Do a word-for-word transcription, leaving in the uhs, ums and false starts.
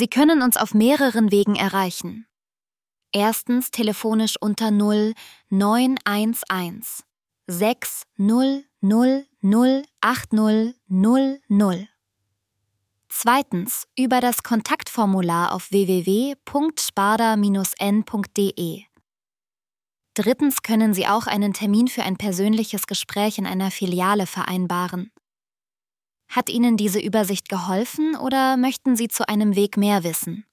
Sie können uns auf mehreren Wegen erreichen. Erstens telefonisch unter null neun eins eins sechs null null null acht null null null. Zweitens über das Kontaktformular auf w w w punkt sparda Bindestrich n punkt d e. Drittens können Sie auch einen Termin für ein persönliches Gespräch in einer Filiale vereinbaren. Hat Ihnen diese Übersicht geholfen oder möchten Sie zu einem Weg mehr wissen?